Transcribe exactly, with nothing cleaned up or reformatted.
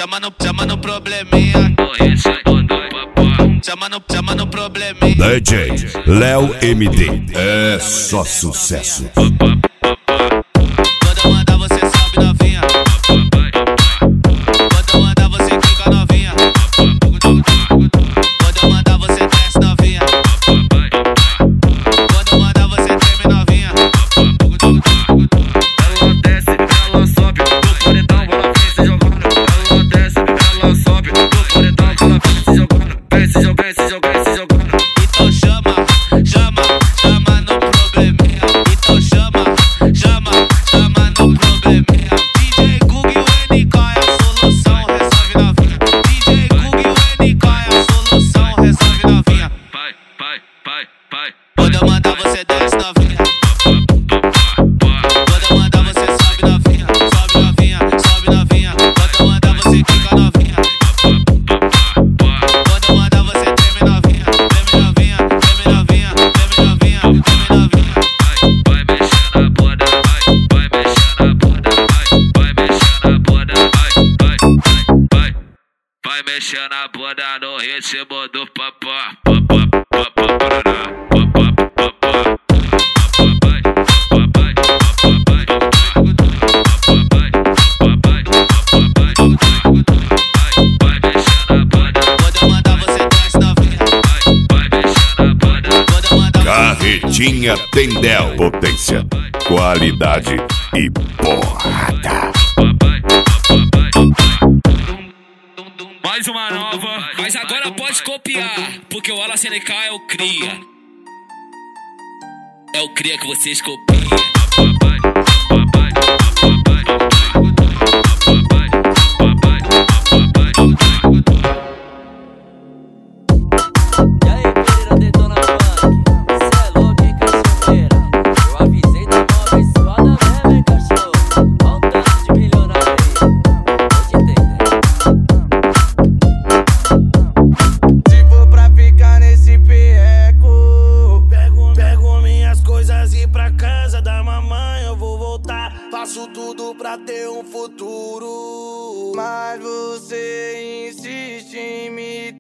chama no, chama no probleminha. Chama no, chama no probleminha. D J Léo M D, é só sucesso. Quando eu mandar você sobe novinha. Quando eu mandar você fica novinha. Quando eu mandar você desce novinha. Quando eu mandar você treme novinha. Ela desce, ela sobe, no paredão ela vem se jogando. Ela desce, ela sobe, no paredão ela vem se jogando. Vem se jogando, vem se jogando, vem se jogando. Então chama, chama, chama no probleminha. Então chama, chama, chama no probleminha. D J Gug e o N K é a solução, resolve novinha. D J Gug e o N K é a solução, resolve novinha. Vai, vai, vai, vai. Quando eu mandar você desce novinha. Quando eu mandar você sobe novinha, sobe novinha, sobe novinha. Quando eu mandar você fica novinha. Quando eu mandar você treme novinha, treme novinha, treme novinha, treme novinha, treme novinha. Vai mexer na bunda, vai, vai mexer na bunda, vai, vai mexer na bunda, vai, vai, vai, vai mexer na bunda no ritmo do papá, papá, papá, paraná, papá, papá, papai, papai, papai, papai, papai, papai, vai mexer na bunda, Quando eu mandar você desce novinha. vai, vai mexer na bunda. Quando eu mandar Carretinha Tendel, potência, qualidade e porrada. Mais uma nova, mas agora pode copiar, porque o Ala C N K é o cria. É o cria que vocês copiam. E aí, Pereira detona funk, cê é louco, hein, cachorreira? Eu avisei, tá mó abençoada mesmo, hein, cachorro? Olha o tanto de milionário aí, vou te entender. Se for pra ficar nesse pieco, pego, pego minhas coisas e pra casa da mamãe eu vou voltar. Faço tudo pra ter um futuro, mas você insiste em me